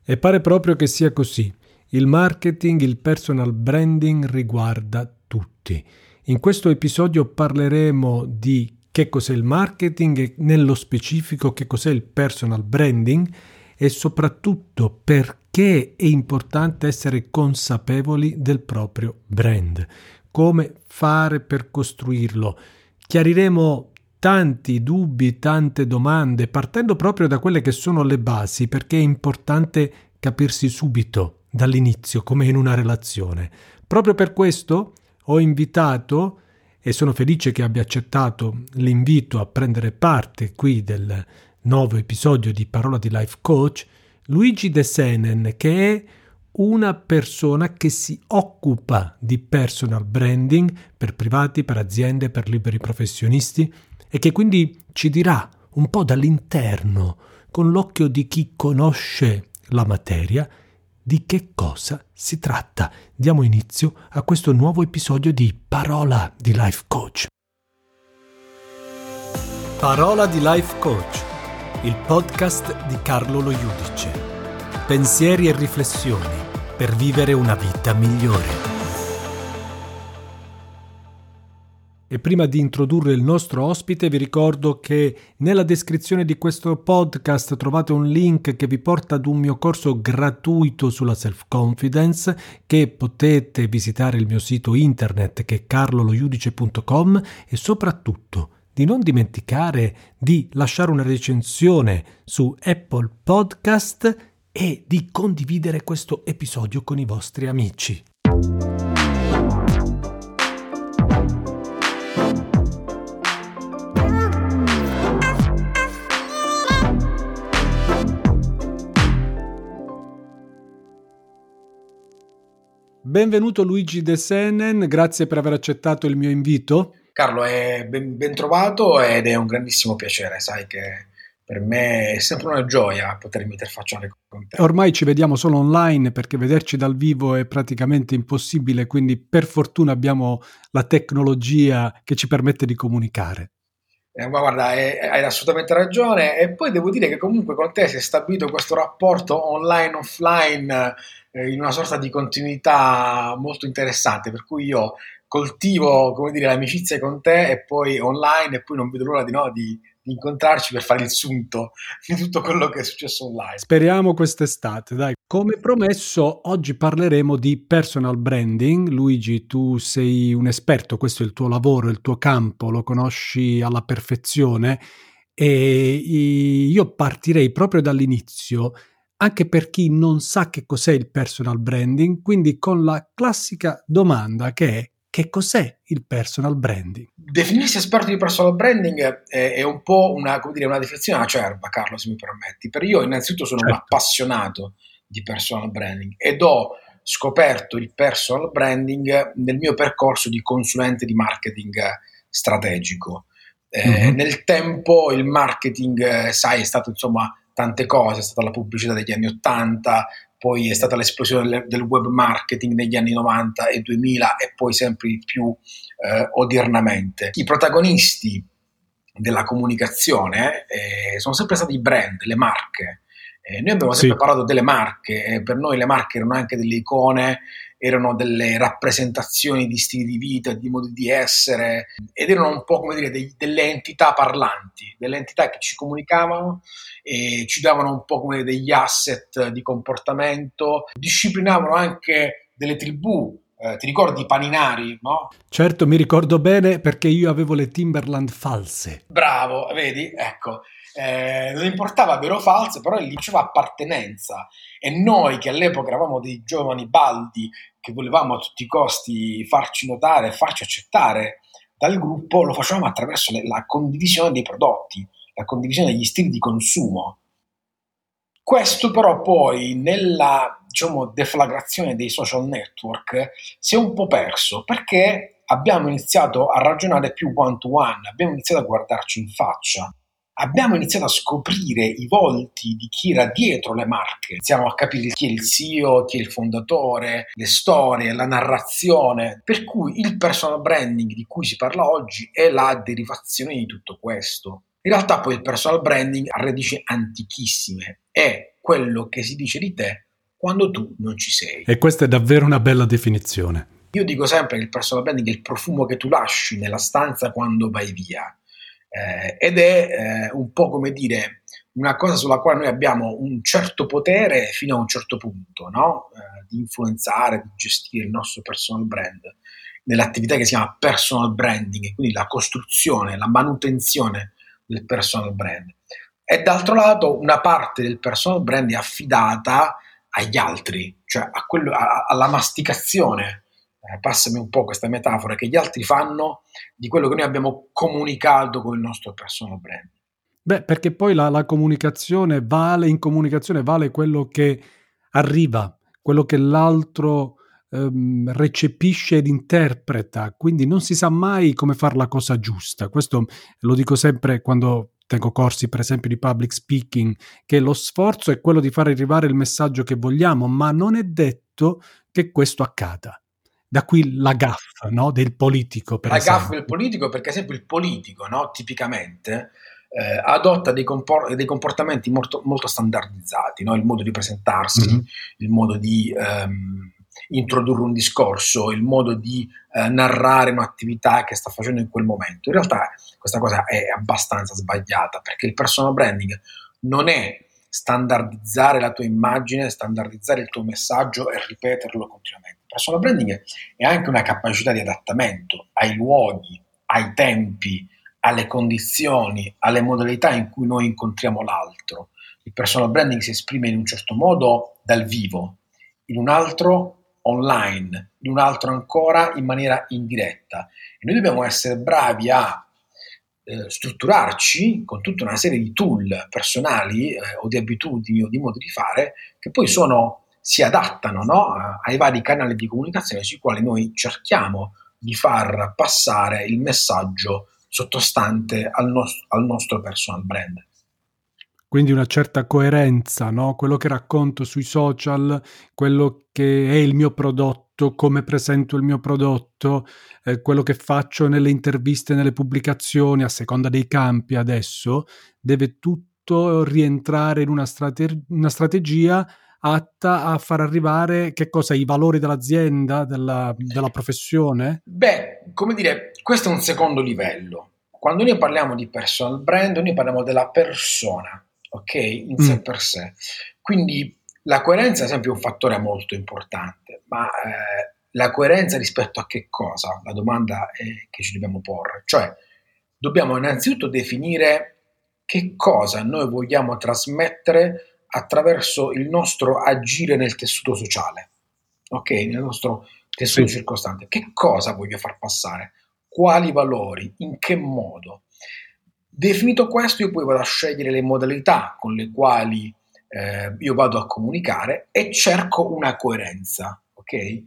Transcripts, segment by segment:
E pare proprio che sia così. Il marketing, il personal branding riguarda tutti. In questo episodio parleremo di che cos'è il marketing e nello specifico che cos'è il personal branding e soprattutto perché è importante essere consapevoli del proprio brand. Come fare per costruirlo. Chiariremo tanti dubbi, tante domande, partendo proprio da quelle che sono le basi, perché è importante capirsi subito, dall'inizio, come in una relazione. Proprio per questo ho invitato, e sono felice che abbia accettato l'invito a prendere parte qui del nuovo episodio di Parola di Life Coach, Luigi De Senen, che è una persona che si occupa di personal branding per privati, per aziende, per liberi professionisti e che quindi ci dirà un po' dall'interno, con l'occhio di chi conosce la materia, di che cosa si tratta. Diamo inizio a questo nuovo episodio di Parola di Life Coach. Parola di Life Coach, il podcast di Carlo Lo Judice. Pensieri e riflessioni per vivere una vita migliore. E prima di introdurre il nostro ospite vi ricordo che nella descrizione di questo podcast trovate un link che vi porta ad un mio corso gratuito sulla self-confidence, che potete visitare il mio sito internet che è carlolojudice.com, e soprattutto di non dimenticare di lasciare una recensione su Apple Podcast e di condividere questo episodio con i vostri amici. Benvenuto Luigi De Senen, grazie per aver accettato il mio invito. Carlo, è ben trovato ed è un grandissimo piacere, sai che per me è sempre una gioia potermi interfacciare con te. Ormai ci vediamo solo online perché vederci dal vivo è praticamente impossibile, quindi per fortuna abbiamo la tecnologia che ci permette di comunicare. Ma guarda, hai assolutamente ragione, e poi devo dire che comunque con te si è stabilito questo rapporto online-offline in una sorta di continuità molto interessante, per cui io coltivo, come dire, l'amicizia con te e poi online, e poi non vedo l'ora di incontrarci per fare il sunto di tutto quello che è successo online. Speriamo quest'estate, dai. Come promesso, oggi parleremo di personal branding. Luigi, tu sei un esperto, questo è il tuo lavoro, il tuo campo, lo conosci alla perfezione e io partirei proprio dall'inizio, anche per chi non sa che cos'è il personal branding, quindi con la classica domanda che è: che cos'è il personal branding? Definirsi esperto di personal branding è un po' una definizione acerba, Carlo, se mi permetti. Per io innanzitutto sono un appassionato di personal branding ed ho scoperto il personal branding nel mio percorso di consulente di marketing strategico. Nel tempo il marketing, sai, è stato insomma tante cose, è stata la pubblicità degli anni '80, poi è stata l'esplosione del web marketing negli anni 90 e 2000 e poi sempre di più odiernamente. I protagonisti della comunicazione sono sempre stati i brand, le marche. Noi abbiamo sempre parlato delle marche, per noi le marche erano anche delle icone, erano delle rappresentazioni di stili di vita, di modi di essere, ed erano un po' come dire delle entità parlanti, delle entità che ci comunicavano e ci davano un po' come degli asset di comportamento, disciplinavano anche delle tribù. Ti ricordi i paninari, no? Certo, mi ricordo bene perché io avevo le Timberland false. Bravo, vedi? Ecco. Non importava vero o falso, però gli diceva appartenenza, e noi che all'epoca eravamo dei giovani baldi che volevamo a tutti i costi farci notare, farci accettare dal gruppo, lo facevamo attraverso la condivisione dei prodotti, la condivisione degli stili di consumo. Questo però poi nella, deflagrazione dei social network si è un po' perso, perché abbiamo iniziato a ragionare più one to one, abbiamo iniziato a guardarci in faccia. Abbiamo iniziato a scoprire i volti di chi era dietro le marche, iniziamo a capire chi è il CEO, chi è il fondatore, le storie, la narrazione, per cui il personal branding di cui si parla oggi è la derivazione di tutto questo. In realtà poi il personal branding ha radici antichissime, è quello che si dice di te quando tu non ci sei. E questa è davvero una bella definizione. Io dico sempre che il personal branding è il profumo che tu lasci nella stanza quando vai via, ed è un po' come dire una cosa sulla quale noi abbiamo un certo potere fino a un certo punto, no? Di influenzare, di gestire il nostro personal brand nell'attività che si chiama personal branding, quindi la costruzione, la manutenzione del personal brand. E d'altro lato una parte del personal brand è affidata agli altri, cioè alla masticazione, passami un po' questa metafora, che gli altri fanno di quello che noi abbiamo comunicato con il nostro personal brand. Beh, perché poi la comunicazione in comunicazione vale quello che arriva, quello che l'altro recepisce ed interpreta, quindi non si sa mai come fare la cosa giusta. Questo lo dico sempre quando tengo corsi, per esempio, di public speaking, che lo sforzo è quello di far arrivare il messaggio che vogliamo, ma non è detto che questo accada. Da qui la gaffa, no, del politico, per esempio. La gaffa del politico, perché esempio il politico, no, tipicamente adotta dei comportamenti molto, molto standardizzati, no? Il modo di presentarsi, il modo di introdurre un discorso, il modo di narrare un'attività che sta facendo in quel momento. In realtà questa cosa è abbastanza sbagliata, perché il personal branding non è standardizzare la tua immagine, standardizzare il tuo messaggio e ripeterlo continuamente. Il personal branding è anche una capacità di adattamento ai luoghi, ai tempi, alle condizioni, alle modalità in cui noi incontriamo l'altro. Il personal branding si esprime in un certo modo dal vivo, in un altro online, in un altro ancora in maniera indiretta. E noi dobbiamo essere bravi a strutturarci con tutta una serie di tool personali o di abitudini o di modi di fare che poi si adattano, no? Ai vari canali di comunicazione sui quali noi cerchiamo di far passare il messaggio sottostante al nostro personal brand. Quindi una certa coerenza, no? Quello che racconto sui social, quello che è il mio prodotto, come presento il mio prodotto, quello che faccio nelle interviste, nelle pubblicazioni, a seconda dei campi adesso, deve tutto rientrare in una strategia atta a far arrivare, che cosa? I valori dell'azienda, della professione? Beh, come dire, questo è un secondo livello. Quando noi parliamo di personal brand, noi parliamo della persona, ok? In sé per sé. Quindi la coerenza, ad esempio, è un fattore molto importante, ma la coerenza rispetto a che cosa? La domanda è che ci dobbiamo porre. Cioè, dobbiamo innanzitutto definire che cosa noi vogliamo trasmettere attraverso il nostro agire nel tessuto sociale, ok? Nel nostro tessuto circostante. Che cosa voglio far passare? Quali valori? In che modo? Definito questo, io poi vado a scegliere le modalità con le quali io vado a comunicare e cerco una coerenza, ok?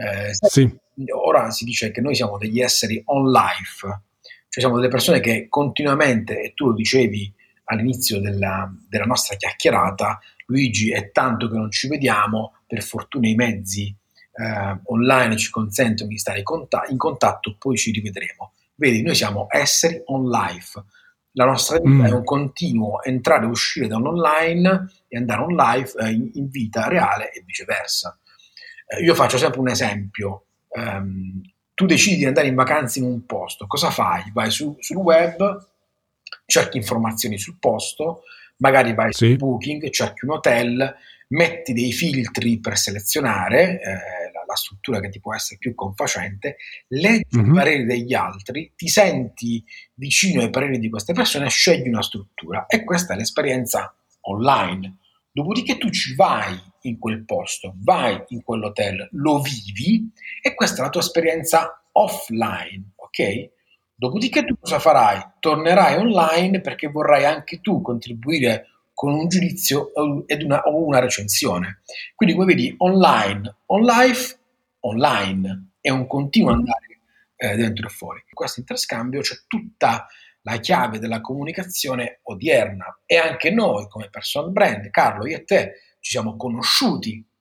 Ora si dice che noi siamo degli esseri on life, cioè siamo delle persone che continuamente, e tu lo dicevi all'inizio della nostra chiacchierata, Luigi, è tanto che non ci vediamo, per fortuna i mezzi online ci consentono di stare in contatto, poi ci rivedremo. Vedi, noi siamo esseri on life. La nostra vita è un continuo entrare e uscire da un online e andare on live in vita reale e viceversa. Io faccio sempre un esempio. Tu decidi di andare in vacanza in un posto, cosa fai? Vai sul web, cerchi informazioni sul posto, magari vai su Booking, cerchi un hotel, metti dei filtri per selezionare la struttura che ti può essere più confacente, leggi i pareri degli altri, ti senti vicino ai pareri di queste persone e scegli una struttura. E questa è l'esperienza online. Dopodiché tu ci vai in quel posto, vai in quell'hotel, lo vivi e questa è la tua esperienza offline, ok? Dopodiché tu cosa farai? Tornerai online perché vorrai anche tu contribuire con un giudizio o una recensione. Quindi come vedi, online, on life, online, è un continuo andare dentro e fuori. In questo interscambio c'è tutta la chiave della comunicazione odierna e anche noi come personal brand, Carlo, io e te ci siamo conosciuti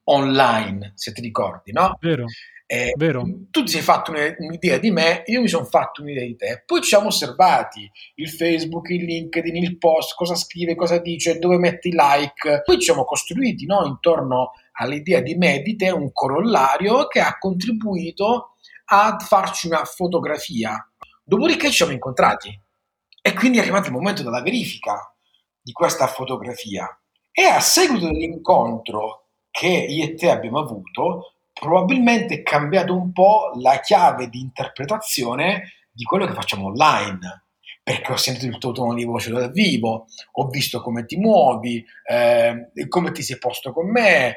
online, se ti ricordi, no? Vero, vero. Tu ti sei fatto un'idea di me, io mi sono fatto un'idea di te, poi ci siamo osservati il Facebook, il LinkedIn, il post, cosa scrive, cosa dice, dove metti like, poi ci siamo costruiti, no, intorno all'idea di me e di te un corollario che ha contribuito a farci una fotografia. Dopodiché ci siamo incontrati e quindi è arrivato il momento della verifica di questa fotografia e a seguito dell'incontro che io e te abbiamo avuto probabilmente è cambiato un po' la chiave di interpretazione di quello che facciamo online, perché ho sentito il tuo tono di voce dal vivo, ho visto come ti muovi, come ti sei posto con me,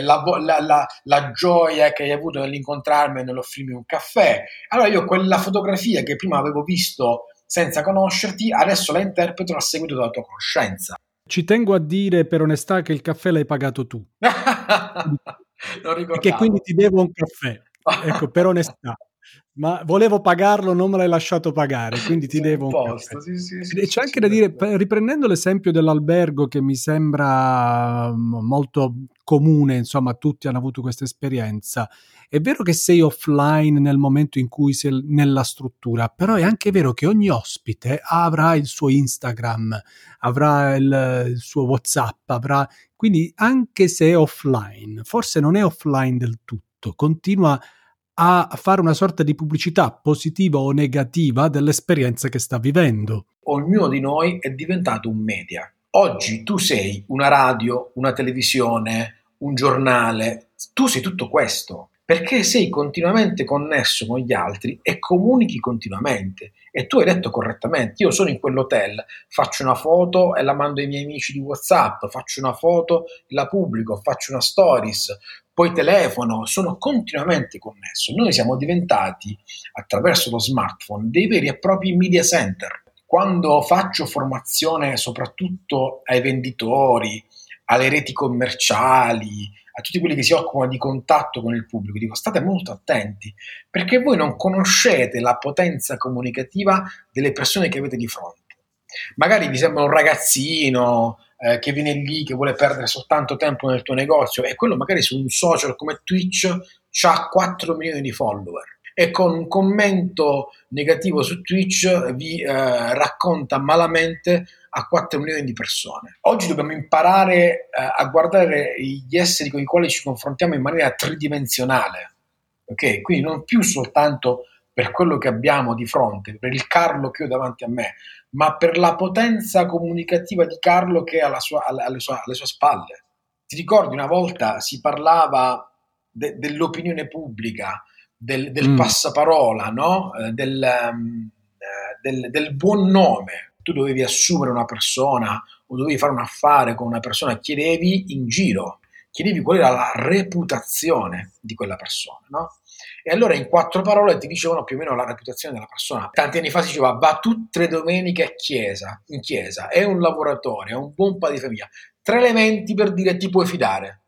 la gioia che hai avuto nell'incontrarmi e nell'offrirmi un caffè. Allora io quella fotografia che prima avevo visto senza conoscerti, adesso la interpreto a seguito della tua conoscenza. Ci tengo a dire per onestà che il caffè l'hai pagato tu. Non ricordavo. E che quindi ti devo un caffè, ecco, per onestà. Ma volevo pagarlo, non me l'hai lasciato pagare, quindi ti devo un caffè. E c'è anche da dire, riprendendo l'esempio dell'albergo che mi sembra molto comune, insomma, tutti hanno avuto questa esperienza. È vero che sei offline nel momento in cui sei nella struttura, però è anche vero che ogni ospite avrà il suo Instagram, avrà il suo WhatsApp, quindi anche se è offline, forse non è offline del tutto, continua a fare una sorta di pubblicità positiva o negativa dell'esperienza che sta vivendo. Ognuno di noi è diventato un media. Oggi tu sei una radio, una televisione, un giornale, tu sei tutto questo, perché sei continuamente connesso con gli altri e comunichi continuamente. E tu hai detto correttamente, io sono in quell'hotel, faccio una foto e la mando ai miei amici di WhatsApp, faccio una foto e la pubblico, faccio una stories, poi telefono, sono continuamente connesso. Noi siamo diventati, attraverso lo smartphone, dei veri e propri media center. Quando faccio formazione soprattutto ai venditori, alle reti commerciali, a tutti quelli che si occupano di contatto con il pubblico, dico state molto attenti, perché voi non conoscete la potenza comunicativa delle persone che avete di fronte. Magari vi sembra un ragazzino che viene lì, che vuole perdere soltanto tempo nel tuo negozio, e quello magari su un social come Twitch ha 4 milioni di follower e con un commento negativo su Twitch vi racconta malamente a 4 milioni di persone. Oggi dobbiamo imparare a guardare gli esseri con i quali ci confrontiamo in maniera tridimensionale, ok? Quindi non più soltanto per quello che abbiamo di fronte, per il Carlo che ho davanti a me, ma per la potenza comunicativa di Carlo che è alle sue spalle. Ti ricordi una volta si parlava dell'opinione pubblica, del passaparola, no? Del buon nome. Tu dovevi assumere una persona o dovevi fare un affare con una persona, chiedevi in giro, chiedevi qual era la reputazione di quella persona, no? E allora in 4 parole ti dicevano più o meno la reputazione della persona. Tanti anni fa si diceva va tutte le domeniche in chiesa, è un lavoratore, è un buon padre di famiglia. 3 elementi per dire ti puoi fidare.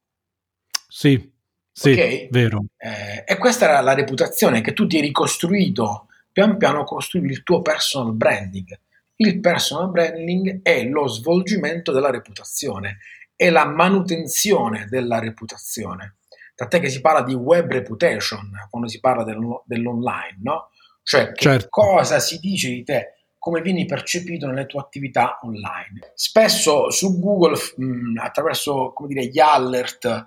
Sì, Okay? vero. E questa era la reputazione che tu ti eri costruito, pian piano costruivi il tuo personal branding. Il personal branding è lo svolgimento della reputazione, è la manutenzione della reputazione. Tant'è che si parla di web reputation quando si parla dell'online, no? Cioè che cosa si dice di te, come vieni percepito nelle tue attività online. Spesso su Google, attraverso gli alert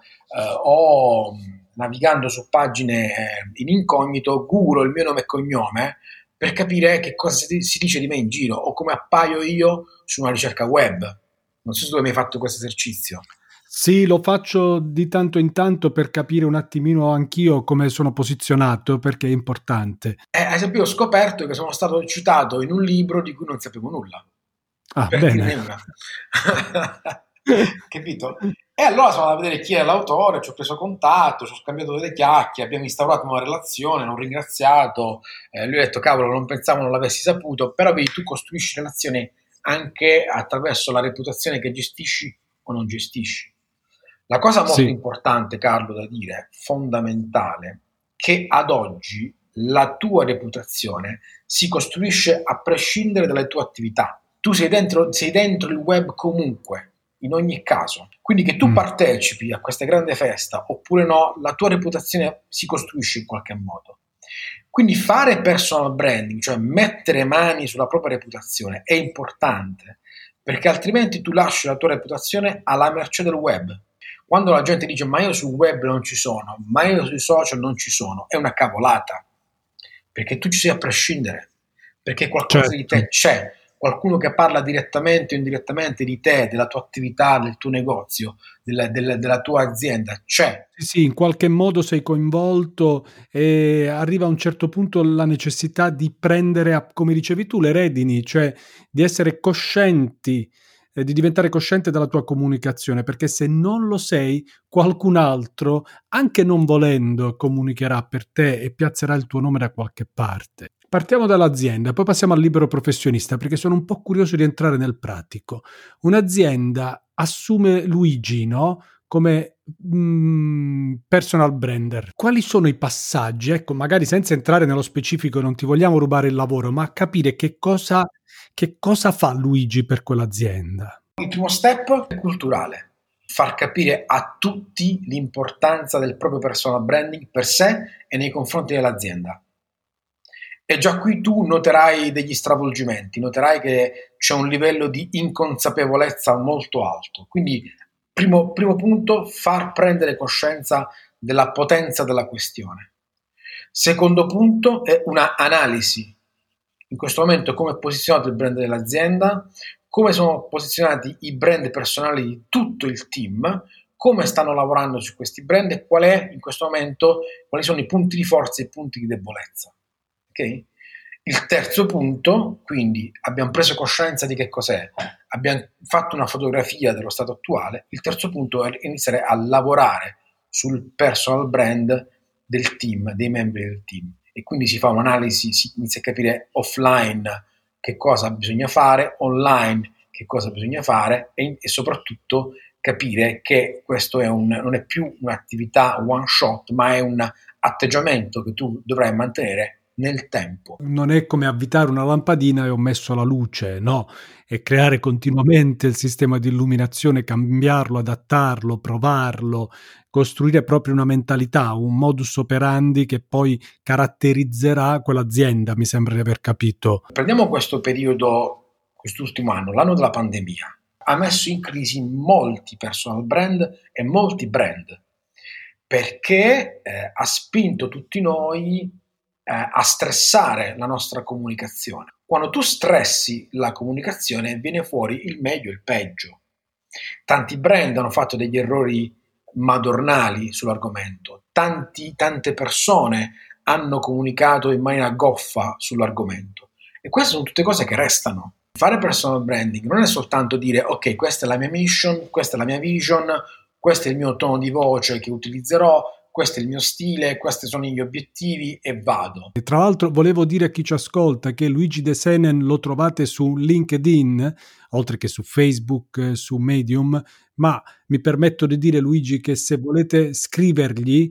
o navigando su pagine in incognito, googlo il mio nome e cognome per capire che cosa si dice di me in giro o come appaio io su una ricerca web. Non so se tu hai mai fatto questo esercizio. Sì, lo faccio di tanto in tanto per capire un attimino anch'io come sono posizionato, perché è importante. Ad esempio, ho scoperto che sono stato citato in un libro di cui non sapevo nulla. Ah, per bene. dirne una. Capito? E allora sono andato a vedere chi è l'autore, ci ho preso contatto, ci ho scambiato delle chiacchiere, abbiamo instaurato una relazione, l'ho ringraziato, lui ha detto cavolo, non pensavo non l'avessi saputo, però vedi, tu costruisci relazioni anche attraverso la reputazione che gestisci o non gestisci. La cosa molto importante, Carlo, da dire, fondamentale, che ad oggi la tua reputazione si costruisce a prescindere dalle tue attività. Tu sei dentro il web comunque. in ogni caso. Quindi che tu partecipi a questa grande festa oppure no, la tua reputazione si costruisce in qualche modo. Quindi fare personal branding, cioè mettere mani sulla propria reputazione, è importante, perché altrimenti tu lasci la tua reputazione alla mercé del web. Quando la gente dice ma io sul web non ci sono, ma io sui social non ci sono, è una cavolata, perché tu ci sei a prescindere, perché qualcosa di te c'è, qualcuno che parla direttamente o indirettamente di te, della tua attività, del tuo negozio, della tua azienda, c'è. Sì, in qualche modo sei coinvolto e arriva a un certo punto la necessità di prendere, come dicevi tu, le redini, cioè di essere coscienti, di diventare cosciente della tua comunicazione, perché se non lo sei, qualcun altro, anche non volendo, comunicherà per te e piazzerà il tuo nome da qualche parte. Partiamo dall'azienda, poi passiamo al libero professionista, perché sono un po' curioso di entrare nel pratico. Un'azienda assume Luigi, no? Come personal brander. Quali sono i passaggi? Ecco, magari senza entrare nello specifico, non ti vogliamo rubare il lavoro, ma capire che cosa fa Luigi per quell'azienda. Il primo step è culturale, far capire a tutti l'importanza del proprio personal branding per sé e nei confronti dell'azienda. E già qui tu noterai degli stravolgimenti, noterai che c'è un livello di inconsapevolezza molto alto. Quindi, primo punto, far prendere coscienza della potenza della questione. Secondo punto è una analisi. In questo momento come è posizionato il brand dell'azienda, come sono posizionati i brand personali di tutto il team, come stanno lavorando su questi brand e qual è in questo momento, quali sono i punti di forza e i punti di debolezza. Okay? Il terzo punto, quindi abbiamo preso coscienza di che cos'è, abbiamo fatto una fotografia dello stato attuale. Il terzo punto è iniziare a lavorare sul personal brand del team, dei membri del team, e quindi si fa un'analisi, si inizia a capire offline che cosa bisogna fare, online che cosa bisogna fare e soprattutto capire che questo non è più un'attività one shot, ma è un atteggiamento che tu dovrai mantenere nel tempo. Non è come avvitare una lampadina e ho messo la luce, no, è creare continuamente il sistema di illuminazione, cambiarlo, adattarlo, provarlo, costruire proprio una mentalità, un modus operandi che poi caratterizzerà quell'azienda, mi sembra di aver capito. Prendiamo questo periodo, quest'ultimo anno, l'anno della pandemia, ha messo in crisi molti personal brand e molti brand, perché ha spinto tutti noi a stressare la nostra comunicazione. Quando tu stressi la comunicazione viene fuori il meglio e il peggio. Tanti brand hanno fatto degli errori madornali sull'argomento, tante persone hanno comunicato in maniera goffa sull'argomento e queste sono tutte cose che restano. Fare personal branding non è soltanto dire ok, questa è la mia mission, questa è la mia vision, questo è il mio tono di voce che utilizzerò, questo è il mio stile, questi sono i miei obiettivi e vado. E tra l'altro volevo dire a chi ci ascolta che Luigi De Senen lo trovate su LinkedIn, oltre che su Facebook, su Medium, ma mi permetto di dire, Luigi, che se volete scrivergli,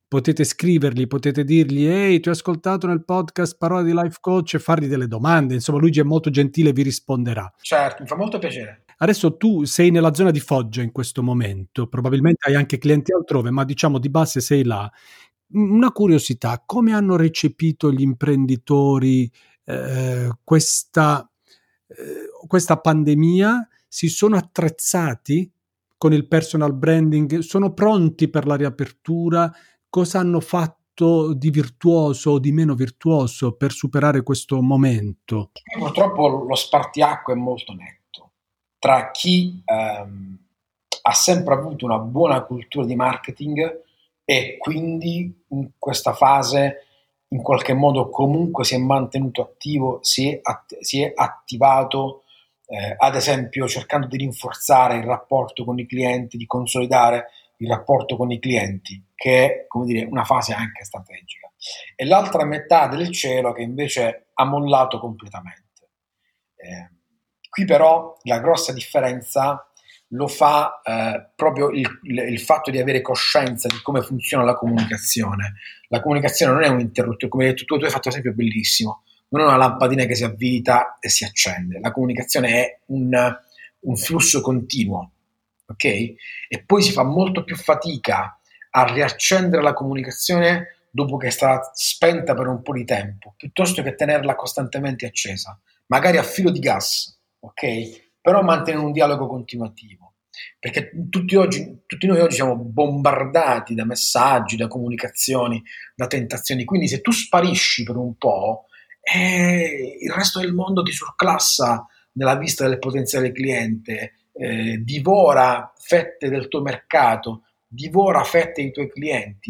potete dirgli ehi, ti ho ascoltato nel podcast Parole di Life Coach e fargli delle domande, insomma Luigi è molto gentile e vi risponderà. Certo, mi fa molto piacere. Adesso tu sei nella zona di Foggia in questo momento, probabilmente hai anche clienti altrove, ma diciamo di base sei là. Una curiosità, come hanno recepito gli imprenditori questa pandemia? Si sono attrezzati con il personal branding? Sono pronti per la riapertura? Cosa hanno fatto di virtuoso o di meno virtuoso per superare questo momento? Purtroppo lo spartiacque è molto netto tra chi ha sempre avuto una buona cultura di marketing e quindi in questa fase in qualche modo comunque si è mantenuto attivo, si è attivato, ad esempio cercando di rinforzare il rapporto con i clienti, di consolidare il rapporto con i clienti, che è, come dire, una fase anche strategica. E l'altra metà del cielo che invece ha mollato completamente. Qui però la grossa differenza lo fa proprio il fatto di avere coscienza di come funziona la comunicazione. La comunicazione non è un interruttore, come hai detto tu hai fatto un esempio bellissimo, non è una lampadina che si avvita e si accende. La comunicazione è un flusso continuo ok? E poi si fa molto più fatica a riaccendere la comunicazione dopo che è stata spenta per un po' di tempo, piuttosto che tenerla costantemente accesa, magari a filo di gas, ok? Però mantenere un dialogo continuativo, perché tutti noi oggi siamo bombardati da messaggi, da comunicazioni, da tentazioni, quindi se tu sparisci per un po', il resto del mondo ti surclassa nella vista del potenziale cliente, divora fette del tuo mercato, divora fette dei tuoi clienti.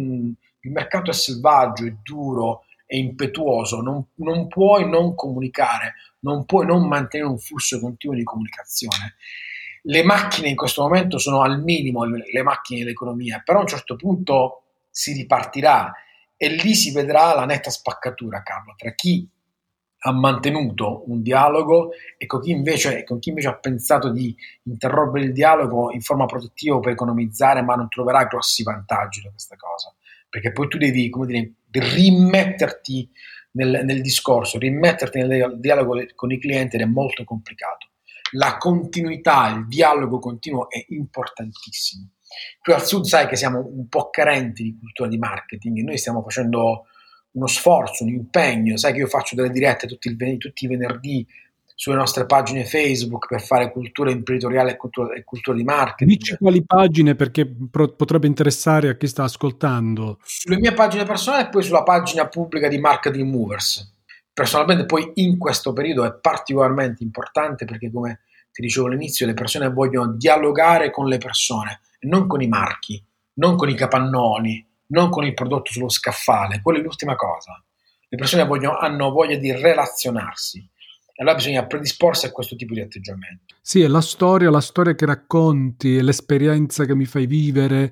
Il mercato è selvaggio, è duro, è impetuoso, non puoi non comunicare, non puoi non mantenere un flusso continuo di comunicazione. Le macchine in questo momento sono al minimo, le macchine dell'economia, però a un certo punto si ripartirà e lì si vedrà la netta spaccatura, Carlo, tra chi ha mantenuto un dialogo e con chi invece ha pensato di interrompere il dialogo in forma produttiva per economizzare, ma non troverà grossi vantaggi da questa cosa, perché poi tu devi, come dire, rimetterti nel discorso, rimetterti nel dialogo con i clienti ed è molto complicato. La continuità, il dialogo continuo è importantissimo. Qui al sud sai che siamo un po' carenti di cultura di marketing e noi stiamo facendo uno sforzo, un impegno. Sai che io faccio delle dirette tutti i venerdì sulle nostre pagine Facebook per fare cultura imprenditoriale e cultura di marketing. Dici quali pagine, perché potrebbe interessare a chi sta ascoltando. Sulle mie pagine personali e poi sulla pagina pubblica di Marketing Movers. Personalmente poi in questo periodo è particolarmente importante perché, come ti dicevo all'inizio, le persone vogliono dialogare con le persone, non con i marchi, non con i capannoni, non con il prodotto sullo scaffale. Quella è l'ultima cosa. Le persone hanno voglia di relazionarsi. E allora bisogna predisporsi a questo tipo di atteggiamento. Sì, è la storia che racconti, è l'esperienza che mi fai vivere.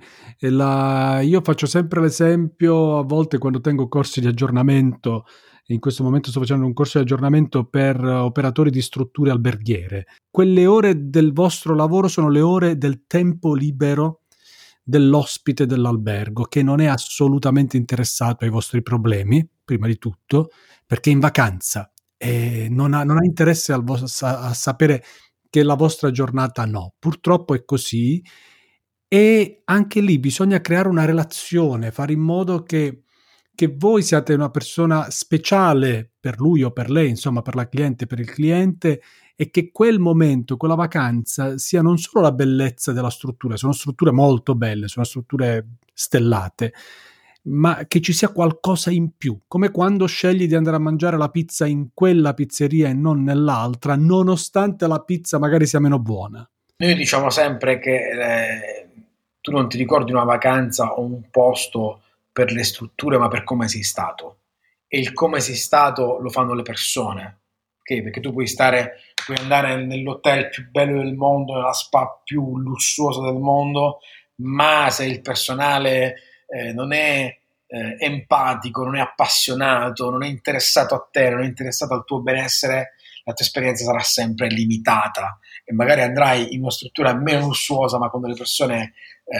Io faccio sempre l'esempio, a volte quando tengo corsi di aggiornamento, in questo momento sto facendo un corso di aggiornamento per operatori di strutture alberghiere. Quelle ore del vostro lavoro sono le ore del tempo libero dell'ospite dell'albergo, che non è assolutamente interessato ai vostri problemi, prima di tutto, perché è in vacanza. E non ha interesse a sapere che la vostra giornata no. Purtroppo è così e anche lì bisogna creare una relazione, fare in modo che voi siate una persona speciale per lui o per lei, insomma per la cliente, per il cliente, e che quel momento, quella vacanza sia non solo la bellezza della struttura, sono strutture molto belle, sono strutture stellate, ma che ci sia qualcosa in più, come quando scegli di andare a mangiare la pizza in quella pizzeria e non nell'altra, nonostante la pizza magari sia meno buona. Noi diciamo sempre che tu non ti ricordi una vacanza o un posto per le strutture, ma per come sei stato. E il come sei stato lo fanno le persone, okay? Perché tu puoi andare nell'hotel più bello del mondo, nella spa più lussuosa del mondo, ma se il personale non è empatico, non è appassionato, non è interessato a te, non è interessato al tuo benessere, la tua esperienza sarà sempre limitata e magari andrai in una struttura meno lussuosa ma con delle persone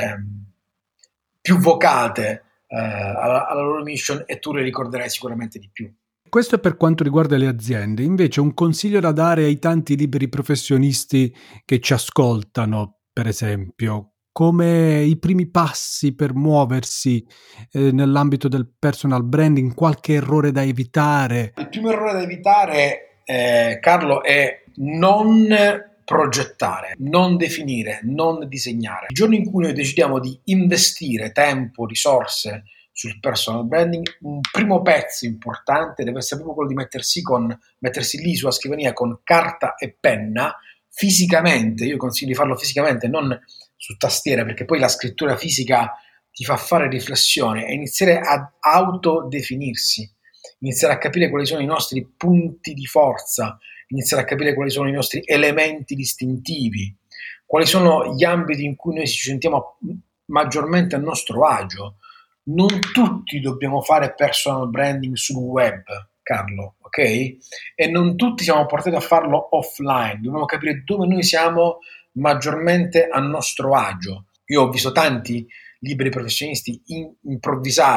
più vocate alla loro mission e tu le ricorderai sicuramente di più. Questo è per quanto riguarda le aziende. Invece un consiglio da dare ai tanti liberi professionisti che ci ascoltano, per esempio, come i primi passi per muoversi nell'ambito del personal branding, qualche errore da evitare. Il primo errore da evitare, Carlo, è non progettare, non definire, non disegnare. Il giorno in cui noi decidiamo di investire tempo, risorse sul personal branding, un primo pezzo importante deve essere proprio quello di mettersi lì sulla scrivania con carta e penna, fisicamente. Io consiglio di farlo fisicamente, non su tastiera, perché poi la scrittura fisica ti fa fare riflessione e iniziare ad autodefinirsi, iniziare a capire quali sono i nostri punti di forza, iniziare a capire quali sono i nostri elementi distintivi, quali sono gli ambiti in cui noi ci sentiamo maggiormente a nostro agio. Non tutti dobbiamo fare personal branding sul web, Carlo, ok? E non tutti siamo portati a farlo offline, dobbiamo capire dove noi siamo maggiormente a nostro agio. Io ho visto tanti liberi professionisti improvvisare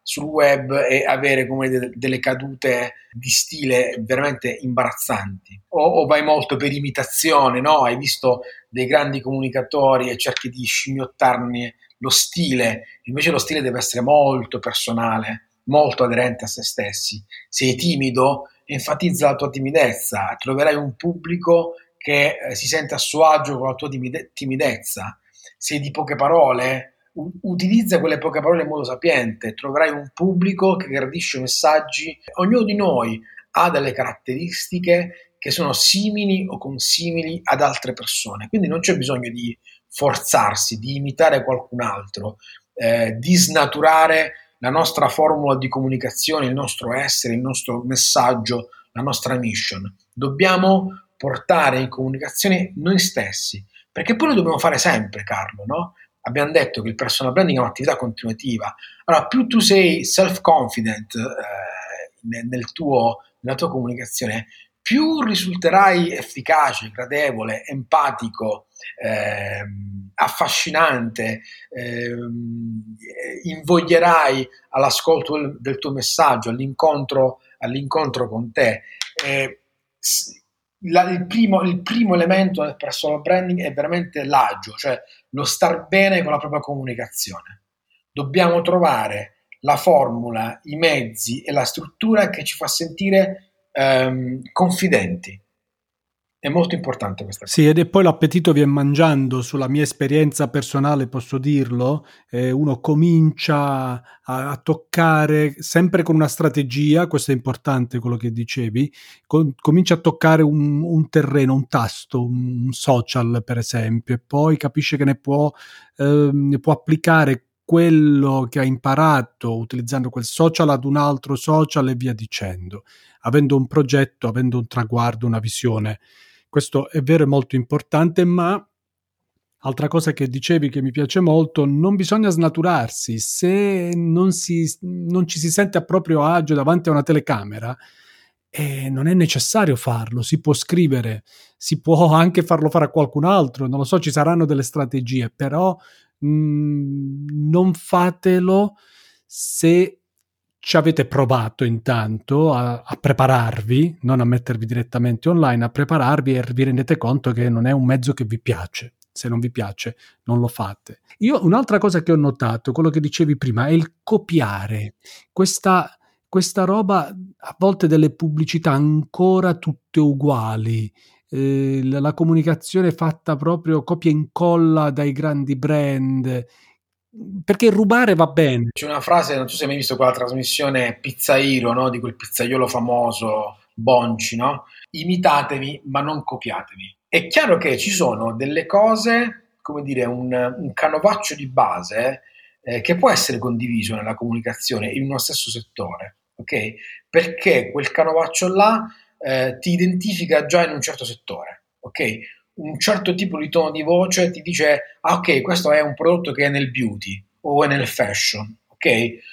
sul web e avere come delle cadute di stile veramente imbarazzanti, o vai molto per imitazione, no? Hai visto dei grandi comunicatori e cerchi di scimmiottarne lo stile, invece lo stile deve essere molto personale, molto aderente a se stessi. Sei timido, enfatizza la tua timidezza, troverai un pubblico che si sente a suo agio con la tua timidezza. Sei di poche parole, utilizza quelle poche parole in modo sapiente, troverai un pubblico che gradisce messaggi. Ognuno di noi ha delle caratteristiche che sono simili o consimili ad altre persone, quindi non c'è bisogno di forzarsi, di imitare qualcun altro, di snaturare la nostra formula di comunicazione, il nostro essere, il nostro messaggio, la nostra mission. Dobbiamo portare in comunicazione noi stessi, perché poi lo dobbiamo fare sempre, Carlo, no? Abbiamo detto che il personal branding è un'attività continuativa. Allora, più tu sei self-confident nella tua comunicazione, più risulterai efficace, gradevole, empatico, affascinante, invoglierai all'ascolto del tuo messaggio, all'incontro con te. Il primo elemento del personal branding è veramente l'agio, cioè lo star bene con la propria comunicazione. Dobbiamo trovare la formula, i mezzi e la struttura che ci fa sentire confidenti. È molto importante questa cosa. Sì, ed è poi l'appetito viene mangiando. Sulla mia esperienza personale posso dirlo, uno comincia a toccare sempre con una strategia, questo è importante quello che dicevi, comincia a toccare un terreno, un tasto, un social per esempio, e poi capisce che ne può applicare quello che ha imparato utilizzando quel social ad un altro social e via dicendo, avendo un progetto, avendo un traguardo, una visione. Questo è vero e molto importante, ma altra cosa che dicevi che mi piace molto, non bisogna snaturarsi. Se non ci si sente a proprio agio davanti a una telecamera, non è necessario farlo. Si può scrivere, si può anche farlo fare a qualcun altro, non lo so, ci saranno delle strategie, però non fatelo se ci avete provato intanto a prepararvi, non a mettervi direttamente online, a prepararvi e vi rendete conto che non è un mezzo che vi piace. Se non vi piace, non lo fate. Io un'altra cosa che ho notato, quello che dicevi prima, è il copiare. Questa roba, a volte delle pubblicità ancora tutte uguali, la comunicazione fatta proprio copia e incolla dai grandi brand, perché rubare va bene. C'è una frase, non so se hai mai visto quella trasmissione Pizza Hero, no? Di quel pizzaiolo famoso Bonci, no? Imitatemi ma non copiatevi. È chiaro che ci sono delle cose, come dire, un canovaccio di base che può essere condiviso nella comunicazione in uno stesso settore, ok? Perché quel canovaccio là ti identifica già in un certo settore, ok? Un certo tipo di tono di voce ti dice, ah, ok, questo è un prodotto che è nel beauty o è nel fashion, ok?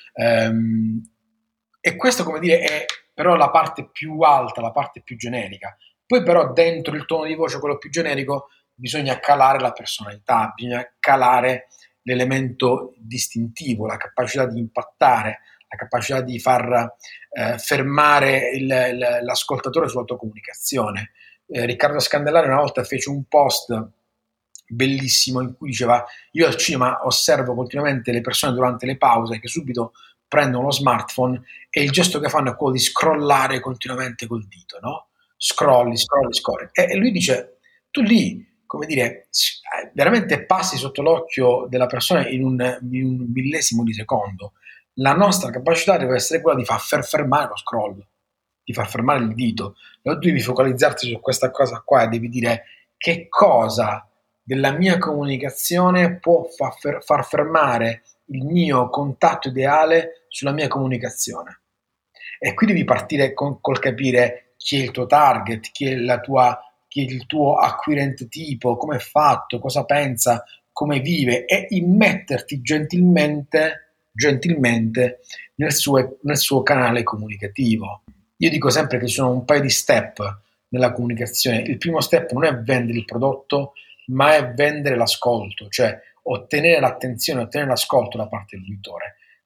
E questo, come dire, è però la parte più alta, la parte più generica. Poi però dentro il tono di voce, quello più generico, bisogna calare la personalità, bisogna calare l'elemento distintivo, la capacità di impattare, la capacità di far fermare l'ascoltatore sulla tua comunicazione. Riccardo Scandellari una volta fece un post bellissimo in cui diceva: io al cinema osservo continuamente le persone durante le pause che subito prendono lo smartphone e il gesto che fanno è quello di scrollare continuamente col dito, no? Scrolli. E lui dice, tu lì, come dire, veramente passi sotto l'occhio della persona in un millesimo di secondo. La nostra capacità deve essere quella di far fermare lo scroll, di far fermare il dito. Tu devi focalizzarti su questa cosa qua e devi dire che cosa della mia comunicazione può far fermare il mio contatto ideale sulla mia comunicazione. E qui devi partire col capire chi è il tuo target, chi è il tuo acquirente tipo, come è fatto, cosa pensa, come vive, e immetterti gentilmente nel suo canale comunicativo. Io dico sempre che ci sono un paio di step nella comunicazione. Il primo step non è vendere il prodotto, ma è vendere l'ascolto, cioè ottenere l'attenzione, ottenere l'ascolto da parte dell'uditore.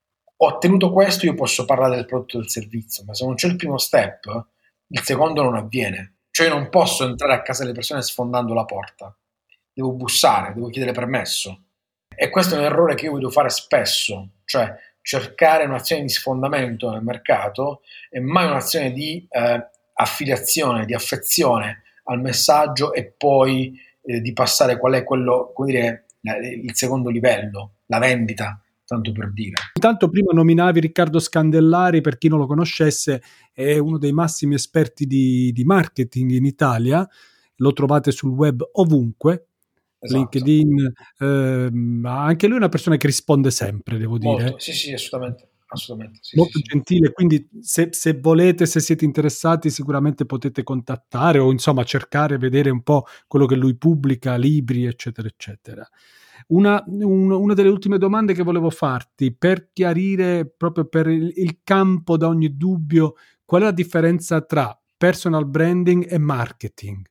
Ottenuto questo, io posso parlare del prodotto e del servizio, ma se non c'è il primo step, il secondo non avviene. Cioè io non posso entrare a casa delle persone sfondando la porta. Devo bussare, devo chiedere permesso. E questo è un errore che io vedo fare spesso, cioè cercare un'azione di sfondamento nel mercato e mai un'azione di affiliazione, di affezione al messaggio e poi di passare qual è quello, come dire, il secondo livello, la vendita, tanto per dire. Intanto prima nominavi Riccardo Scandellari, per chi non lo conoscesse, è uno dei massimi esperti di marketing in Italia, lo trovate sul web ovunque, Esatto. LinkedIn, anche lui è una persona che risponde sempre, devo dire. Molto, sì, assolutamente. Sì, Molto sì. gentile, quindi se volete, se siete interessati, sicuramente potete contattare o insomma cercare, vedere un po' quello che lui pubblica, libri, eccetera, eccetera. Una delle ultime domande che volevo farti, per chiarire proprio per il campo da ogni dubbio, qual è la differenza tra personal branding e marketing?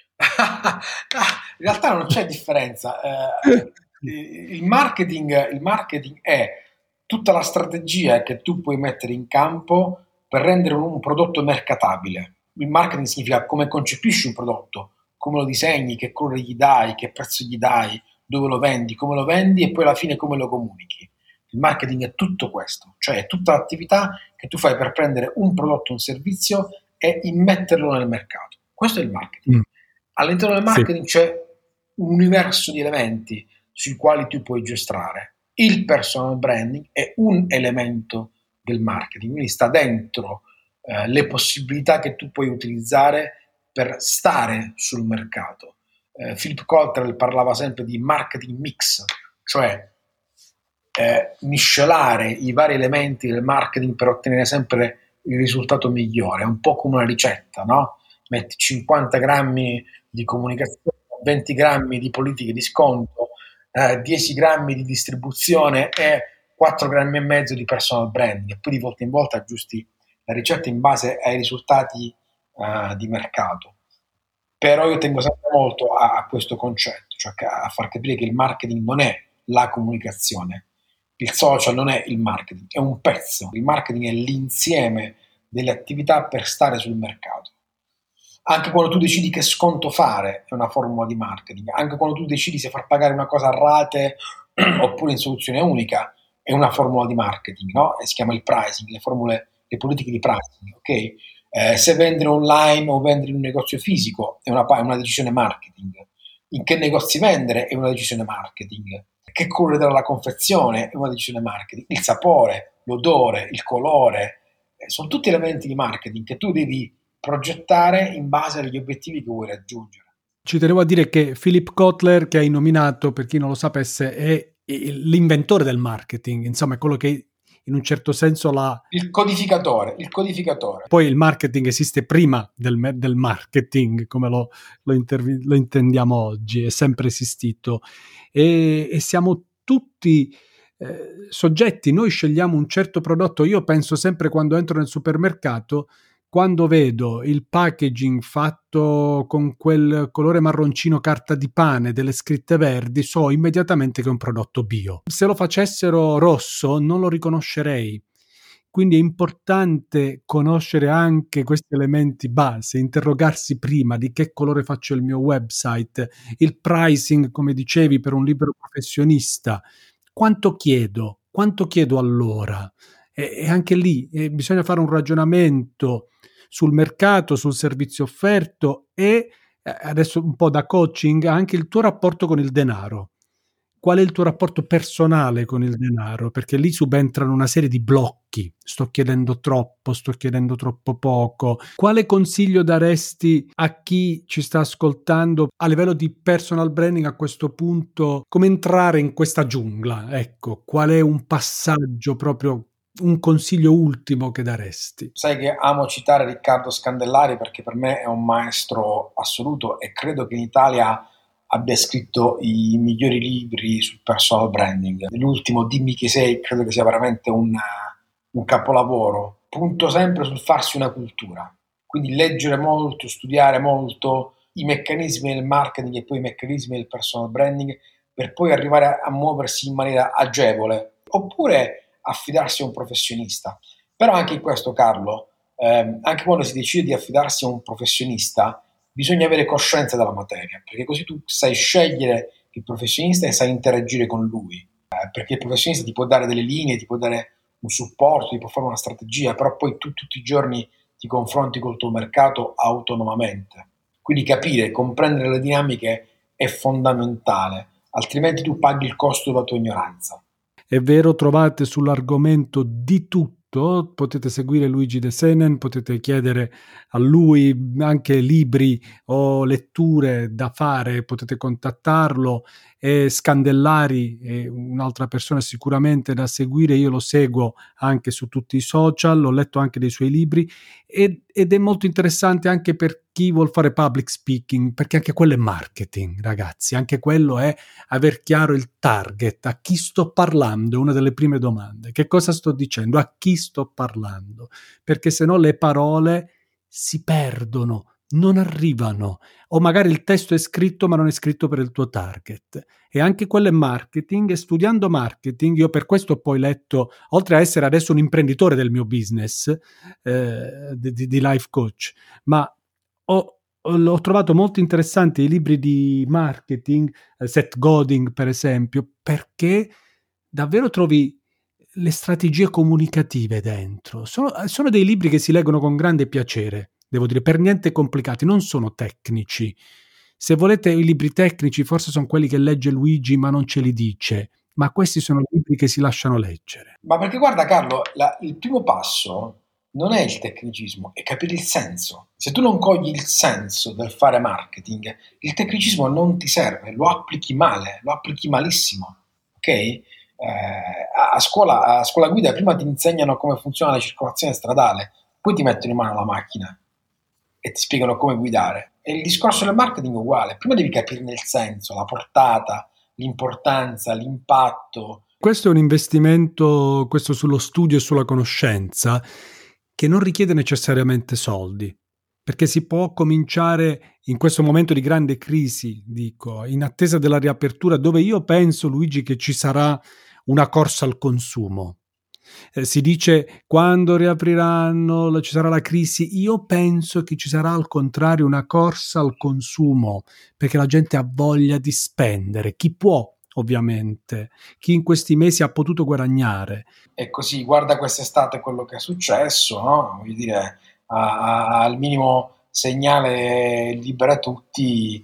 In realtà non c'è differenza. Il marketing è tutta la strategia che tu puoi mettere in campo per rendere un prodotto mercatabile. Il marketing significa come concepisci un prodotto, come lo disegni, che colore gli dai, che prezzo gli dai, dove lo vendi, come lo vendi e poi alla fine come lo comunichi. Il marketing è tutto questo, cioè è tutta l'attività che tu fai per prendere un prodotto o un servizio e immetterlo nel mercato. Questo è il marketing. All'interno del marketing c'è un universo di elementi sui quali tu puoi giostrare. Il personal branding è un elemento del marketing, quindi sta dentro le possibilità che tu puoi utilizzare per stare sul mercato. Philip Kotler parlava sempre di marketing mix, cioè miscelare i vari elementi del marketing per ottenere sempre il risultato migliore. È un po' come una ricetta, no? Metti 50 grammi di comunicazione, 20 grammi di politiche di sconto, 10 grammi di distribuzione e 4 grammi e mezzo di personal branding, e poi di volta in volta aggiusti la ricetta in base ai risultati di mercato. Però io tengo sempre molto a questo concetto, cioè a far capire che il marketing non è la comunicazione, il social non è il marketing, è un pezzo. Il marketing è l'insieme delle attività per stare sul mercato. Anche quando tu decidi che sconto fare è una formula di marketing, anche quando tu decidi se far pagare una cosa a rate oppure in soluzione unica è una formula di marketing, no? E si chiama il pricing, le politiche di pricing, ok? Se vendere online o vendere in un negozio fisico è una decisione marketing. In che negozi vendere è una decisione marketing. Che colore dare alla confezione è una decisione marketing. Il sapore, l'odore, il colore, sono tutti elementi di marketing che tu devi progettare in base agli obiettivi che vuoi raggiungere. Ci tenevo a dire che Philip Kotler, che hai nominato, per chi non lo sapesse, è l'inventore del marketing, insomma è quello che in un certo senso il codificatore. Poi il marketing esiste prima del marketing, come lo intendiamo oggi, è sempre esistito e siamo tutti soggetti, noi scegliamo un certo prodotto. Io penso sempre, quando entro nel supermercato, quando vedo il packaging fatto con quel colore marroncino carta di pane, delle scritte verdi, so immediatamente che è un prodotto bio. Se lo facessero rosso non lo riconoscerei. Quindi è importante conoscere anche questi elementi base, interrogarsi prima di che colore faccio il mio website, il pricing, come dicevi, per un libero professionista. Quanto chiedo all'ora? E anche lì bisogna fare un ragionamento sul mercato, sul servizio offerto e adesso un po' da coaching, anche il tuo rapporto con il denaro. Qual è il tuo rapporto personale con il denaro? Perché lì subentrano una serie di blocchi. Sto chiedendo troppo, sto chiedendo troppo poco. Quale consiglio daresti a chi ci sta ascoltando a livello di personal branding a questo punto? Come entrare in questa giungla? Ecco, qual è un passaggio, proprio un consiglio ultimo che daresti? Sai che amo citare Riccardo Scandellari perché per me è un maestro assoluto e credo che in Italia abbia scritto i migliori libri sul personal branding. L'ultimo, Dimmi chi sei, credo che sia veramente un capolavoro. Punto sempre sul farsi una cultura, quindi leggere molto, studiare molto i meccanismi del marketing e poi i meccanismi del personal branding per poi arrivare a muoversi in maniera agevole, oppure affidarsi a un professionista. Però anche in questo, Carlo, anche quando si decide di affidarsi a un professionista, bisogna avere coscienza della materia, perché così tu sai scegliere il professionista e sai interagire con lui, perché il professionista ti può dare delle linee, ti può dare un supporto, ti può fare una strategia, però poi tu tutti i giorni ti confronti col tuo mercato autonomamente. Quindi capire, comprendere le dinamiche è fondamentale, altrimenti tu paghi il costo della tua ignoranza. È vero, trovate sull'argomento di tutto, potete seguire Luigi De Senen, potete chiedere a lui anche libri o letture da fare, potete contattarlo. E Scandellari è un'altra persona sicuramente da seguire, io lo seguo anche su tutti i social, ho letto anche dei suoi libri ed è molto interessante anche per chi vuol fare public speaking, perché anche quello è marketing, ragazzi, anche quello è aver chiaro il target, a chi sto parlando, è una delle prime domande, che cosa sto dicendo, a chi sto parlando, perché se no le parole si perdono, non arrivano, o magari il testo è scritto ma non è scritto per il tuo target, e anche quello è marketing. E studiando marketing, io per questo ho poi letto, oltre a essere adesso un imprenditore del mio business di life coach, ma ho trovato molto interessanti i libri di marketing, Seth Godin per esempio, perché davvero trovi le strategie comunicative dentro. Sono dei libri che si leggono con grande piacere, devo dire, per niente complicati, non sono tecnici. Se volete i libri tecnici, forse sono quelli che legge Luigi ma non ce li dice, ma questi sono libri che si lasciano leggere. Ma perché guarda Carlo, il primo passo non è il tecnicismo, è capire il senso. Se tu non cogli il senso del fare marketing, il tecnicismo non ti serve, lo applichi male, lo applichi malissimo, ok? A scuola guida prima ti insegnano come funziona la circolazione stradale, poi ti mettono in mano la macchina e ti spiegano come guidare. E il discorso del marketing è uguale, prima devi capirne il senso, la portata, l'importanza, l'impatto. Questo è un investimento, questo sullo studio e sulla conoscenza, che non richiede necessariamente soldi, perché si può cominciare in questo momento di grande crisi, dico, in attesa della riapertura, dove io penso, Luigi, che ci sarà una corsa al consumo. Si dice quando riapriranno ci sarà la crisi, io penso che ci sarà al contrario una corsa al consumo, perché la gente ha voglia di spendere, chi può ovviamente, chi in questi mesi ha potuto guadagnare. E così, guarda quest'estate quello che è successo, no? Voglio dire, al minimo segnale libera tutti,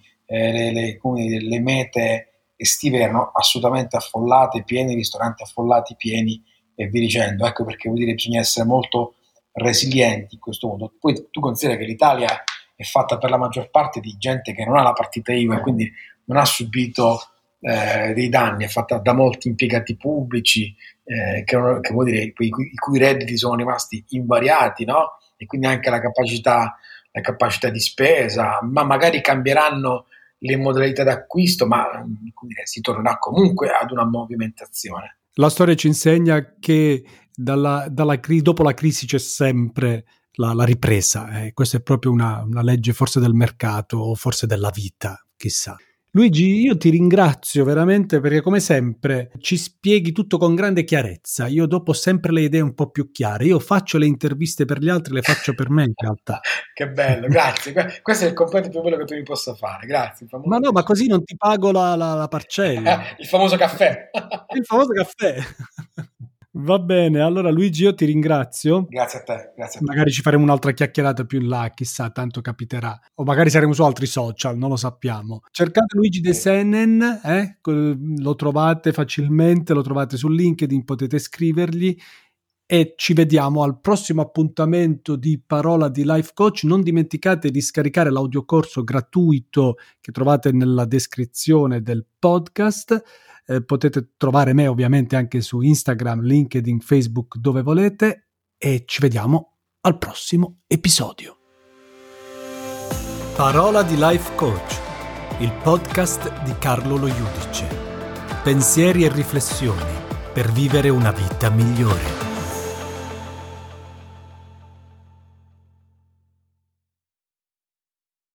le mete estive erano assolutamente affollate, pieni, ristoranti affollati, pieni, e via dicendo. Ecco perché vuol dire bisogna essere molto resilienti in questo modo. Poi tu consideri che l'Italia è fatta per la maggior parte di gente che non ha la partita IVA e quindi non ha subito dei danni, è fatta da molti impiegati pubblici che vuol dire i cui redditi sono rimasti invariati, no? E quindi anche la capacità di spesa, ma magari cambieranno le modalità d'acquisto, ma si tornerà comunque ad una movimentazione. La storia ci insegna che dopo la crisi c'è sempre la ripresa. Questa è proprio una legge forse del mercato o forse della vita, chissà. Luigi, io ti ringrazio veramente perché come sempre ci spieghi tutto con grande chiarezza. Io dopo ho sempre le idee un po' più chiare. Io faccio le interviste per gli altri, le faccio per me in realtà. Che bello, grazie. Questo è il complimento più bello che tu mi possa fare. Grazie. Ma no, ma così non ti pago la parcella. Il famoso caffè. Il famoso caffè. Va bene, allora Luigi io ti ringrazio. Grazie a te. Magari ci faremo un'altra chiacchierata più in là, chissà, tanto capiterà. O magari saremo su altri social, non lo sappiamo. Cercate Luigi De Senen, lo trovate facilmente, lo trovate su LinkedIn, potete scrivergli e ci vediamo al prossimo appuntamento di Parola di Life Coach. Non dimenticate di scaricare l'audiocorso gratuito che trovate nella descrizione del podcast. Potete trovare me ovviamente anche su Instagram, LinkedIn, Facebook, dove volete, e ci vediamo al prossimo episodio. Parola di Life Coach, il podcast di Carlo Lo Judice. Pensieri e riflessioni per vivere una vita migliore.